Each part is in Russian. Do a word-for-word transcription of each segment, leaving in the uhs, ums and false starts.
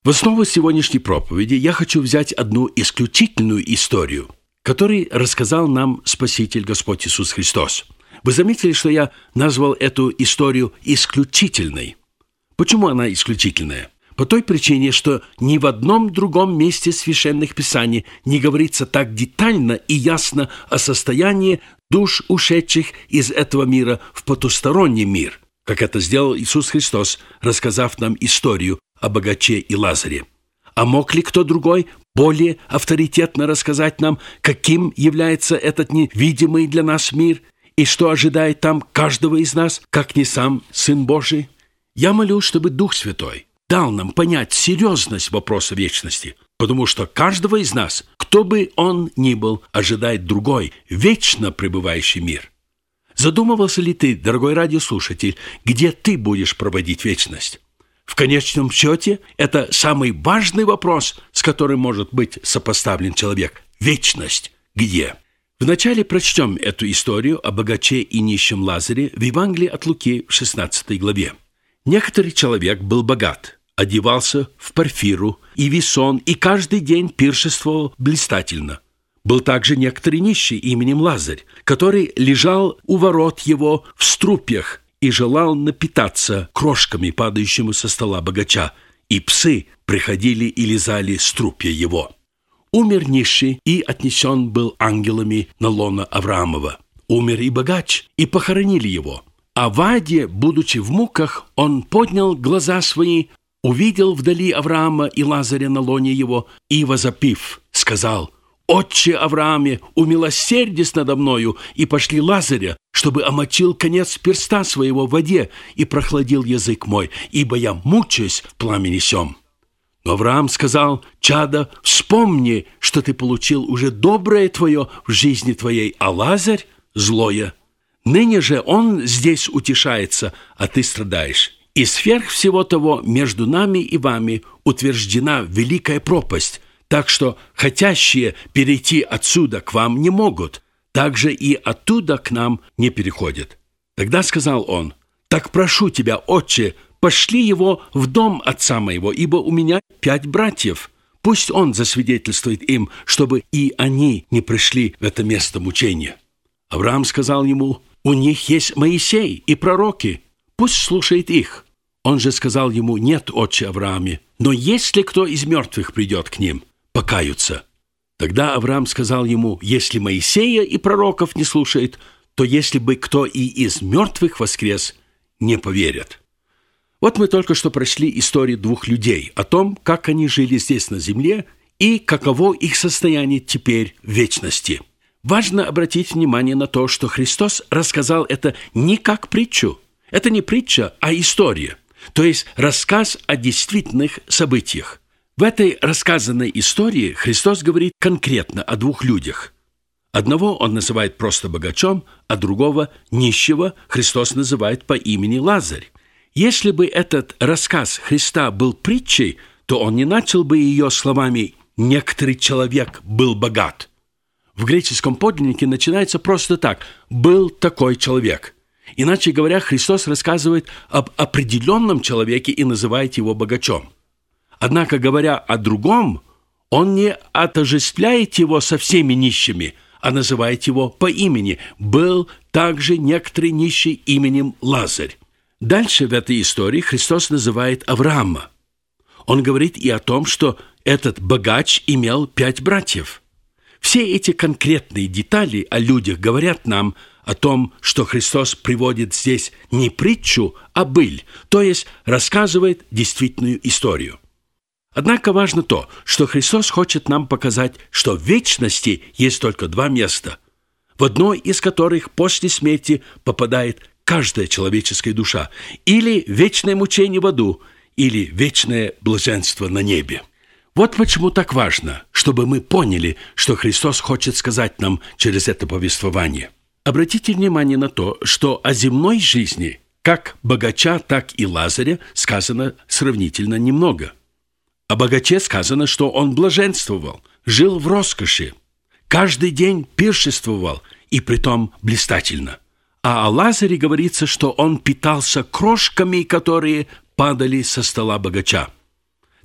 В основу сегодняшней проповеди я хочу взять одну исключительную историю, которую рассказал нам Спаситель Господь Иисус Христос. Вы заметили, что я назвал эту историю исключительной? Почему она исключительная? По той причине, что ни в одном другом месте Священных Писаний не говорится так детально и ясно о состоянии душ, ушедших из этого мира в потусторонний мир, как это сделал Иисус Христос, рассказав нам историю о богаче и Лазаре. А мог ли кто другой более авторитетно рассказать нам, каким является этот невидимый для нас мир и что ожидает там каждого из нас, как не сам Сын Божий? Я молю, чтобы Дух Святой дал нам понять серьезность вопроса вечности, потому что каждого из нас, кто бы он ни был, ожидает другой, вечно пребывающий мир. Задумывался ли ты, дорогой радиослушатель, где ты будешь проводить вечность? В конечном счете, это самый важный вопрос, с которым может быть сопоставлен человек. Вечность где? Вначале прочтем эту историю о богаче и нищем Лазаре в Евангелии от Луки в шестнадцатой главе. Некоторый человек был богат, одевался в парфиру и весон, и каждый день пиршествовал блистательно. Был также некоторый нищий именем Лазарь, который лежал у ворот его в струпьях и желал напитаться крошками, падающими со стола богача, и псы приходили и лизали струпья его. Умер нищий и отнесен был ангелами на лоно Авраамова. Умер и богач, и похоронили его. А в аде, будучи в муках, он поднял глаза свои, увидел вдали Авраама и Лазаря на лоне его, и, возопив, сказал: «Отче Аврааме, умилосердись надо мною, и пошли Лазаря, чтобы омочил конец перста своего в воде и прохладил язык мой, ибо я мучаюсь в пламени сем». Но Авраам сказал: «Чадо, вспомни, что ты получил уже доброе твое в жизни твоей, а Лазарь – злое. Ныне же он здесь утешается, а ты страдаешь. И сверх всего того между нами и вами утверждена великая пропасть, так что хотящие перейти отсюда к вам не могут, также и оттуда к нам не переходят». Тогда сказал он: «Так прошу тебя, отче, пошли его в дом отца моего, ибо у меня пять братьев. Пусть он засвидетельствует им, чтобы и они не пришли в это место мучения». Авраам сказал ему: «У них есть Моисей и пророки, пусть слушает их». Он же сказал ему: «Нет, отче Аврааме, но если кто из мертвых придет к ним, покаются». Тогда Авраам сказал ему: «Если Моисея и пророков не слушает, то если бы кто и из мертвых воскрес, не поверят». Вот мы только что прочли историю двух людей о том, как они жили здесь на земле и каково их состояние теперь в вечности. Важно обратить внимание на то, что Христос рассказал это не как притчу. Это не притча, а история, то есть рассказ о действительных событиях. В этой рассказанной истории Христос говорит конкретно о двух людях. Одного он называет просто богачом, а другого, нищего, Христос называет по имени Лазарь. Если бы этот рассказ Христа был притчей, то он не начал бы ее словами «некоторый человек был богат». В греческом подлиннике начинается просто так: «был такой человек». Иначе говоря, Христос рассказывает об определенном человеке и называет его богачом. Однако, говоря о другом, он не отождествляет его со всеми нищими, а называет его по имени. «Был также некоторый нищий именем Лазарь». Дальше в этой истории Христос называет Авраама. Он говорит и о том, что этот богач имел пять братьев. Все эти конкретные детали о людях говорят нам о том, что Христос приводит здесь не притчу, а быль, то есть рассказывает действительную историю. Однако важно то, что Христос хочет нам показать, что в вечности есть только два места, в одно из которых после смерти попадает каждая человеческая душа, или вечное мучение в аду, или вечное блаженство на небе. Вот почему так важно, чтобы мы поняли, что Христос хочет сказать нам через это повествование. Обратите внимание на то, что о земной жизни, как богача, так и Лазаря, сказано сравнительно немного. О богаче сказано, что он блаженствовал, жил в роскоши, каждый день пиршествовал, и притом блистательно. А о Лазаре говорится, что он питался крошками, которые падали со стола богача.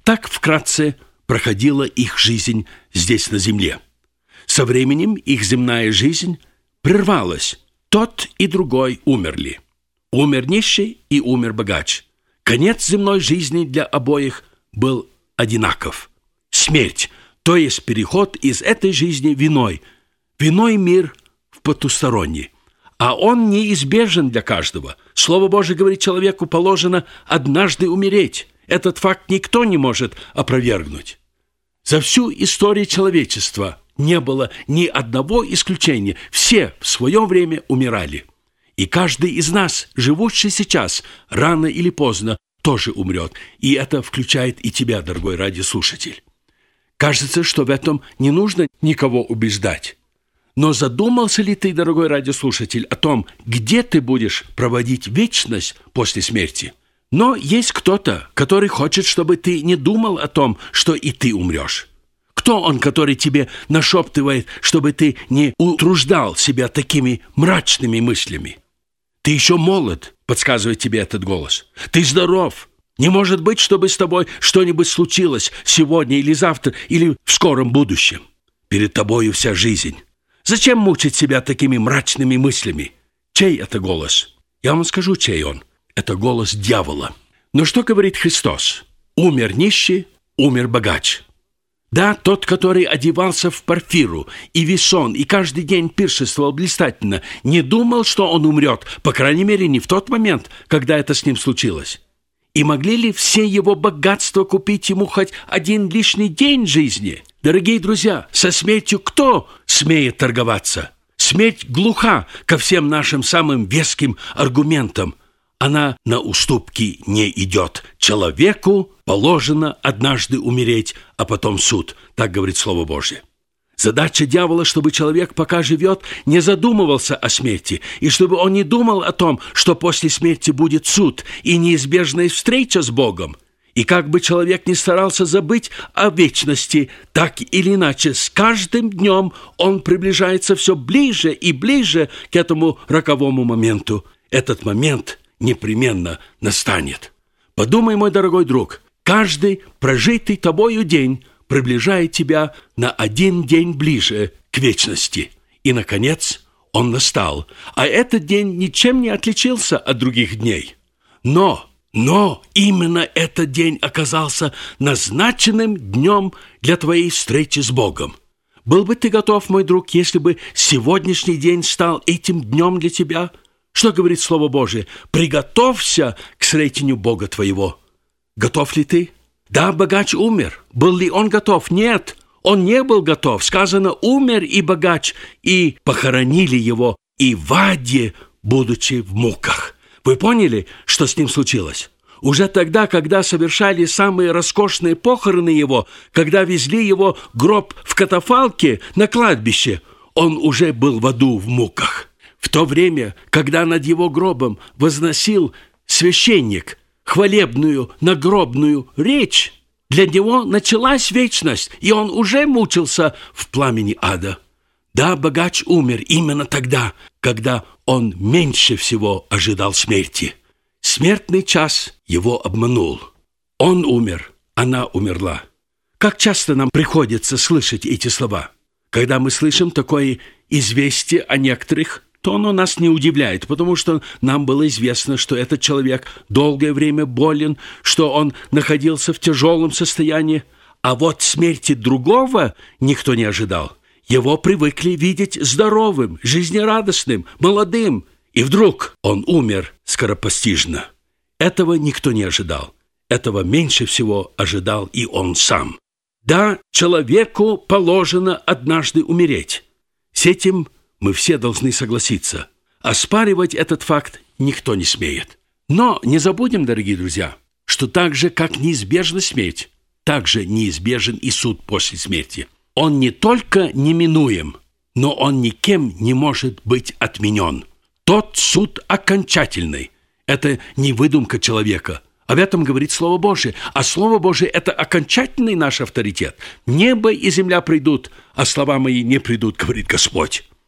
Так вкратце проходила их жизнь здесь на земле. Со временем их земная жизнь прервалась. Тот и другой умерли. Умер нищий и умер богач. Конец земной жизни для обоих был одинаков. Смерть, то есть переход из этой жизни в иной, в иной мир, в потусторонний. А он неизбежен для каждого. Слово Божие говорит, человеку положено однажды умереть. Этот факт никто не может опровергнуть. За всю историю человечества не было ни одного исключения. Все в свое время умирали. И каждый из нас, живущий сейчас, рано или поздно, тоже умрет. И это включает и тебя, дорогой радиослушатель. Кажется, что в этом не нужно никого убеждать. Но задумался ли ты, дорогой радиослушатель, о том, где ты будешь проводить вечность после смерти? Но есть кто-то, который хочет, чтобы ты не думал о том, что и ты умрешь. Кто он, который тебе нашептывает, чтобы ты не утруждал себя такими мрачными мыслями? Ты еще молод, подсказывает тебе этот голос. Ты здоров. Не может быть, чтобы с тобой что-нибудь случилось сегодня или завтра, или в скором будущем. Перед тобою вся жизнь. Зачем мучить себя такими мрачными мыслями? Чей это голос? Я вам скажу, чей он. Это голос дьявола. Но что говорит Христос? Умер нищий, умер богач. Да, тот, который одевался в парфиру и весон, и каждый день пиршествовал блистательно, не думал, что он умрет, по крайней мере, не в тот момент, когда это с ним случилось. И могли ли все его богатства купить ему хоть один лишний день жизни? Дорогие друзья, со смертью кто смеет торговаться? Смерть глуха ко всем нашим самым веским аргументам. Она на уступки не идет. Человеку положено однажды умереть, а потом суд. Так говорит Слово Божье. Задача дьявола, чтобы человек, пока живет, не задумывался о смерти, и чтобы он не думал о том, что после смерти будет суд и неизбежная встреча с Богом. И как бы человек ни старался забыть о вечности, так или иначе, с каждым днем он приближается все ближе и ближе к этому роковому моменту. Этот момент непременно настанет. Подумай, мой дорогой друг, каждый прожитый тобою день приближает тебя на один день ближе к вечности. И, наконец, он настал. А этот день ничем не отличился от других дней. Но, но именно этот день оказался назначенным днем для твоей встречи с Богом. Был бы ты готов, мой друг, если бы сегодняшний день стал этим днем для тебя? Что говорит Слово Божие? «Приготовься к встретению Бога твоего». Готов ли ты? Да, богач умер. Был ли он готов? Нет, он не был готов. Сказано, умер и богач, и похоронили его, и в аде, будучи в муках. Вы поняли, что с ним случилось? Уже тогда, когда совершали самые роскошные похороны его, когда везли его гроб в катафалке на кладбище, он уже был в аду в муках. В то время, когда над его гробом возносил священник хвалебную нагробную речь, для него началась вечность, и он уже мучился в пламени ада. Да, богач умер именно тогда, когда он меньше всего ожидал смерти. Смертный час его обманул. Он умер, она умерла. Как часто нам приходится слышать эти слова? Когда мы слышим такое известие о некоторых, то оно нас не удивляет, потому что нам было известно, что этот человек долгое время болен, что он находился в тяжелом состоянии, а вот смерти другого никто не ожидал. Его привыкли видеть здоровым, жизнерадостным, молодым, и вдруг он умер скоропостижно. Этого никто не ожидал. Этого меньше всего ожидал и он сам. Да, человеку положено однажды умереть. С этим мы все должны согласиться. Оспаривать этот факт никто не смеет. Но не забудем, дорогие друзья, что так же, как неизбежна смерть, так же неизбежен и суд после смерти. Он не только неминуем, но он никем не может быть отменен. Тот суд окончательный. Это не выдумка человека. Об этом говорит Слово Божие. А Слово Божие – это окончательный наш авторитет. Небо и земля придут, а слова мои не придут, говорит Господь.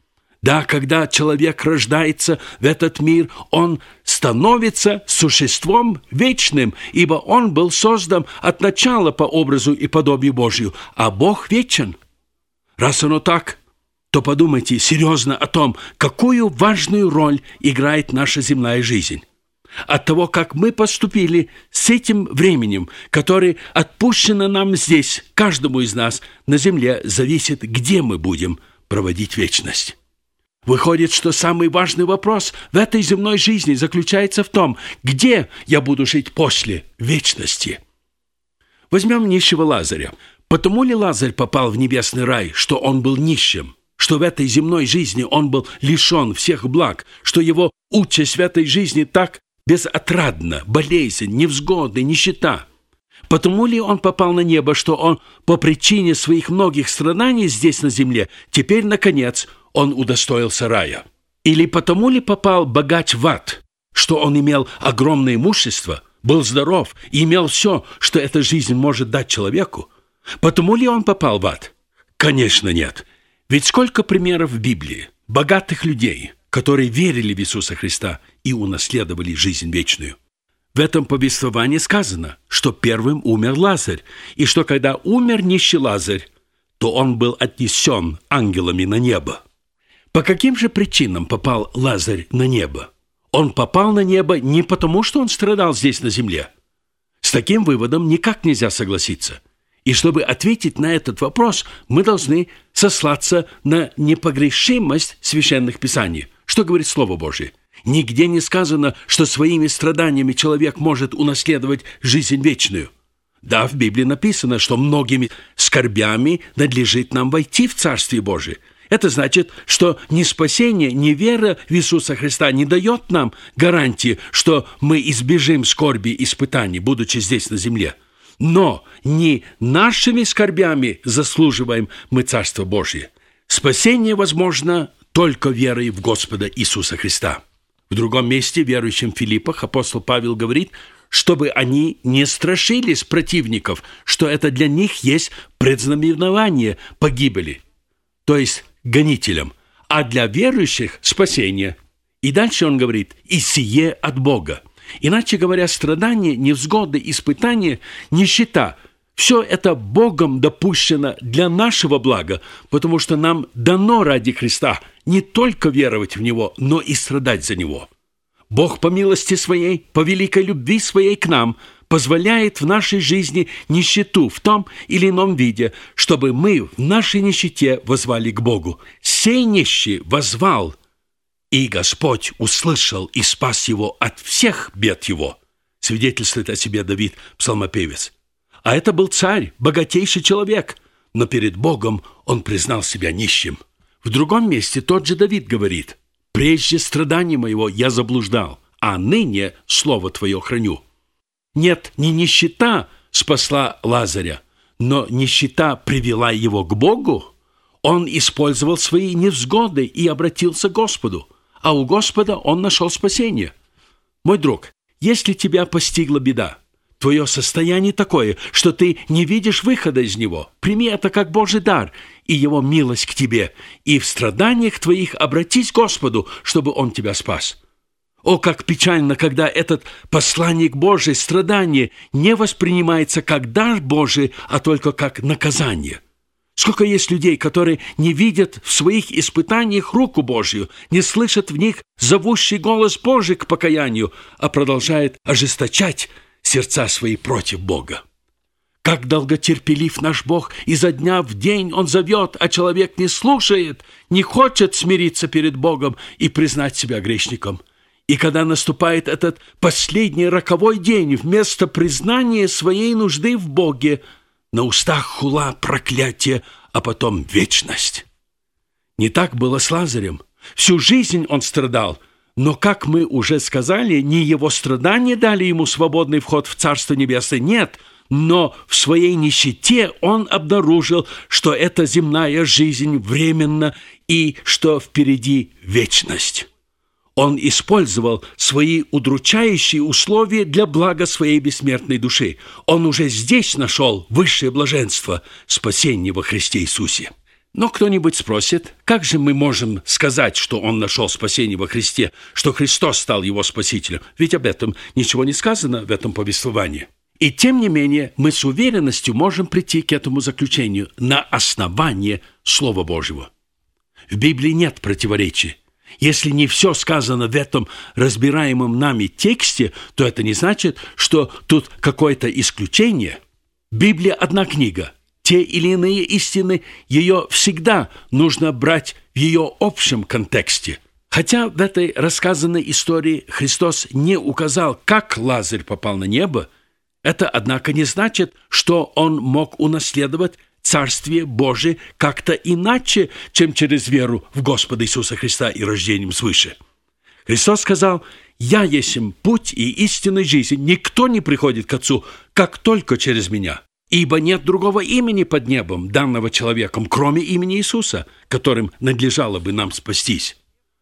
Да, когда человек рождается в этот мир, он становится существом вечным, ибо он был создан от начала по образу и подобию Божию, а Бог вечен. Раз оно так, то подумайте серьезно о том, какую важную роль играет наша земная жизнь. От того, как мы поступили с этим временем, которое отпущено нам здесь, каждому из нас на земле, зависит, где мы будем проводить вечность. Выходит, что самый важный вопрос в этой земной жизни заключается в том, где я буду жить после вечности. Возьмем нищего Лазаря. Потому ли Лазарь попал в небесный рай, что он был нищим, что в этой земной жизни он был лишен всех благ, что его участь в этой жизни так безотрадна, болезнь, невзгоды, нищета? Потому ли он попал на небо, что он по причине своих многих страданий здесь на земле теперь, наконец, он удостоился рая? Или потому ли попал богач в ад, что он имел огромное имущество, был здоров и имел все, что эта жизнь может дать человеку? Потому ли он попал в ад? Конечно, нет. Ведь сколько примеров в Библии богатых людей, которые верили в Иисуса Христа и унаследовали жизнь вечную. В этом повествовании сказано, что первым умер Лазарь, и что когда умер нищий Лазарь, то он был отнесен ангелами на небо. По каким же причинам попал Лазарь на небо? Он попал на небо не потому, что он страдал здесь на земле. С таким выводом никак нельзя согласиться. И чтобы ответить на этот вопрос, мы должны сослаться на непогрешимость священных писаний. Что говорит Слово Божие? Нигде не сказано, что своими страданиями человек может унаследовать жизнь вечную. Да, в Библии написано, что многими скорбями надлежит нам войти в Царствие Божие. Это значит, что ни спасение, ни вера в Иисуса Христа не дает нам гарантии, что мы избежим скорби и испытаний, будучи здесь на земле. Но не нашими скорбями заслуживаем мы Царство Божие. Спасение возможно только верой в Господа Иисуса Христа. В другом месте, верующим в Филиппах, апостол Павел говорит, чтобы они не страшились противников, что это для них есть предзнаменование погибели, то есть гонителям, а для верующих спасение. И дальше он говорит, и сие от Бога. Иначе говоря, страдания, невзгоды, испытания, нищета – все это Богом допущено для нашего блага, потому что нам дано ради Христа не только веровать в Него, но и страдать за Него. Бог по милости Своей, по великой любви Своей к нам, позволяет в нашей жизни нищету в том или ином виде, чтобы мы в нашей нищете воззвали к Богу. «Сей нищий воззвал, и Господь услышал и спас его от всех бед его», свидетельствует о себе Давид, псалмопевец. А это был царь, богатейший человек, но перед Богом он признал себя нищим. В другом месте тот же Давид говорит: «Прежде страданий моего я заблуждал, а ныне слово Твое храню». Нет, не нищета спасла Лазаря, но нищета привела его к Богу. Он использовал свои невзгоды и обратился к Господу, а у Господа он нашел спасение. Мой друг, если тебя постигла беда, твое состояние такое, что ты не видишь выхода из него, прими это как Божий дар и его милость к тебе, и в страданиях твоих обратись к Господу, чтобы он тебя спас. О, как печально, когда этот посланник Божий, страдание, не воспринимается как дар Божий, а только как наказание. Сколько есть людей, которые не видят в своих испытаниях руку Божью, не слышат в них зовущий голос Божий к покаянию, а продолжают ожесточать сердца свои против Бога. Как долготерпелив наш Бог, изо дня в день Он зовет, а человек не слушает, не хочет смириться перед Богом и признать себя грешником. И когда наступает этот последний роковой день, вместо признания своей нужды в Боге, на устах хула, проклятие, а потом вечность. Не так было с Лазарем. Всю жизнь он страдал, но, как мы уже сказали, не его страдания дали ему свободный вход в Царство Небесное, нет, но в своей нищете он обнаружил, что эта земная жизнь временна и что впереди вечность. Он использовал свои удручающие условия для блага своей бессмертной души. Он уже здесь нашел высшее блаженство, спасение во Христе Иисусе. Но кто-нибудь спросит, как же мы можем сказать, что он нашел спасение во Христе, что Христос стал его спасителем? Ведь об этом ничего не сказано в этом повествовании. И тем не менее, мы с уверенностью можем прийти к этому заключению на основании Слова Божьего. В Библии нет противоречий. Если не все сказано в этом разбираемом нами тексте, то это не значит, что тут какое-то исключение. Библия одна книга. Те или иные истины, ее всегда нужно брать в ее общем контексте. Хотя в этой рассказанной истории Христос не указал, как Лазарь попал на небо, это, однако, не значит, что он мог унаследовать Царствие Божие как-то иначе, чем через веру в Господа Иисуса Христа и рождением свыше. Христос сказал: «Я есть путь и истинная жизнь. Никто не приходит к Отцу, как только через Меня. Ибо нет другого имени под небом, данного человеком, кроме имени Иисуса, которым надлежало бы нам спастись».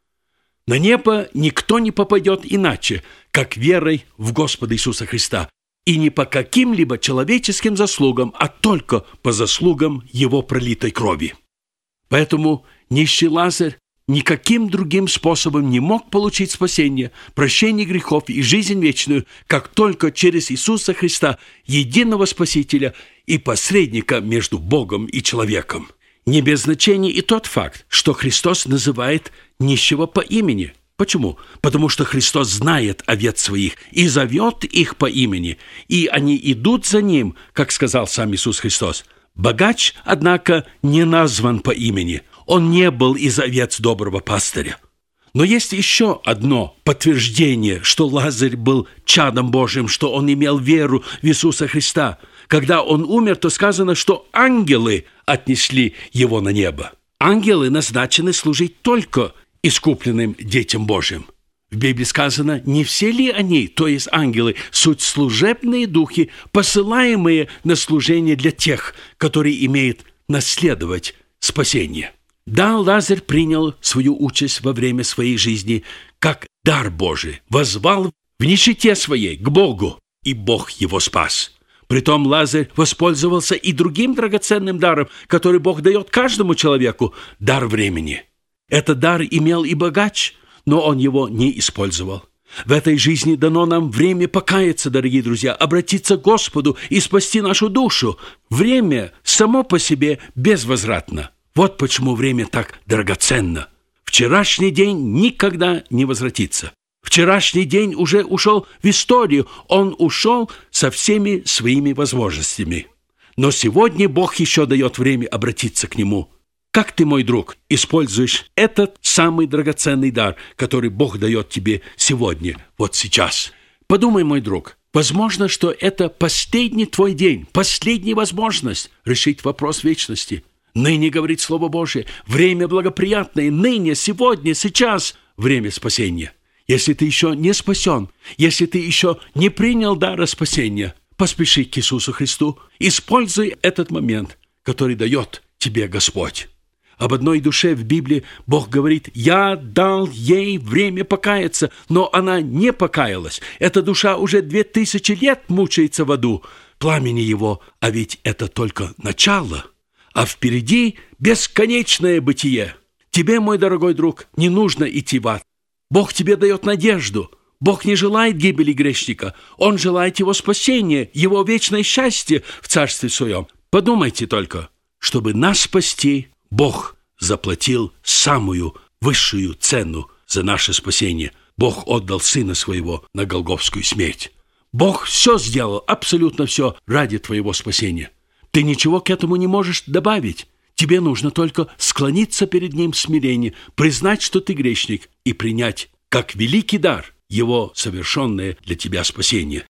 На небо никто не попадет иначе, как верой в Господа Иисуса Христа, и не по каким-либо человеческим заслугам, а только по заслугам Его пролитой крови. Поэтому нищий Лазарь никаким другим способом не мог получить спасение, прощение грехов и жизнь вечную, как только через Иисуса Христа, единого Спасителя и посредника между Богом и человеком. Не без значения и тот факт, что Христос называет нищего по имени. Почему? Потому что Христос знает овец своих и зовет их по имени, и они идут за Ним, как сказал сам Иисус Христос. Богач, однако, не назван по имени. Он не был из овец доброго пастыря. Но есть еще одно подтверждение, что Лазарь был чадом Божьим, что он имел веру в Иисуса Христа. Когда он умер, то сказано, что ангелы отнесли его на небо. Ангелы назначены служить только искупленным детям Божьим. В Библии сказано, не все ли они, то есть ангелы, суть служебные духи, посылаемые на служение для тех, которые имеют наследовать спасение. Да, Лазарь принял свою участь во время своей жизни как дар Божий, воззвал в нищете своей к Богу, и Бог его спас. Притом Лазарь воспользовался и другим драгоценным даром, который Бог дает каждому человеку – дар времени. Этот дар имел и богач, но он его не использовал. В этой жизни дано нам время покаяться, дорогие друзья, обратиться к Господу и спасти нашу душу. Время само по себе безвозвратно. Вот почему время так драгоценно. Вчерашний день никогда не возвратится. Вчерашний день уже ушел в историю, он ушел со всеми своими возможностями. Но сегодня Бог еще дает время обратиться к Нему. Как ты, мой друг, используешь этот самый драгоценный дар, который Бог дает тебе сегодня, вот сейчас? Подумай, мой друг, возможно, что это последний твой день, последняя возможность решить вопрос вечности. Ныне, говорит Слово Божие, время благоприятное, ныне, сегодня, сейчас время спасения. Если ты еще не спасен, если ты еще не принял дара спасения, поспеши к Иисусу Христу, используй этот момент, который дает тебе Господь. Об одной душе в Библии Бог говорит: «Я дал ей время покаяться», но она не покаялась. Эта душа уже две тысячи лет мучается в аду, пламени его, а ведь это только начало, а впереди бесконечное бытие. Тебе, мой дорогой друг, не нужно идти в ад. Бог тебе дает надежду. Бог не желает гибели грешника. Он желает его спасения, его вечное счастье в Царстве Своем. Подумайте только, чтобы нас спасти, Бог заплатил самую высшую цену за наше спасение. Бог отдал Сына Своего на Голгофскую смерть. Бог все сделал, абсолютно все, ради твоего спасения. Ты ничего к этому не можешь добавить. Тебе нужно только склониться перед Ним в смирении, признать, что ты грешник, и принять как великий дар Его совершенное для тебя спасение.